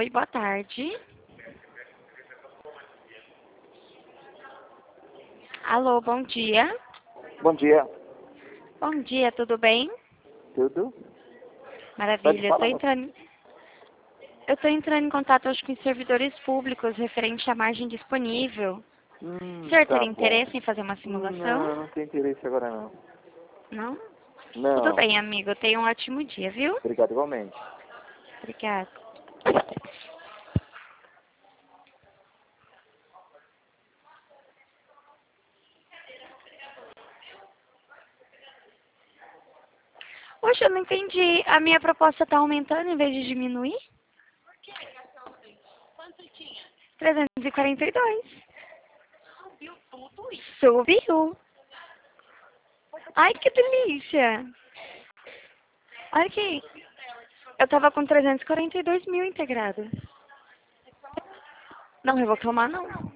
Oi, boa tarde. Alô, bom dia. Bom dia. Bom dia, tudo bem? Tudo? Pode Maravilha. falar. Eu tô entrando em contato hoje com os servidores públicos referente à margem disponível. O senhor Tá teria bom. interesse em fazer uma Não, simulação? não tenho interesse agora não. Não? Tudo Não. bem, amigo. Tenha um ótimo dia, viu? Obrigado igualmente. Obrigada. Poxa, eu não entendi. A minha proposta tá aumentando em vez de diminuir? 342. Subiu. Ai, que delícia. Olha aqui. Eu tava com 342 mil integrado. Não, eu vou reclamar não.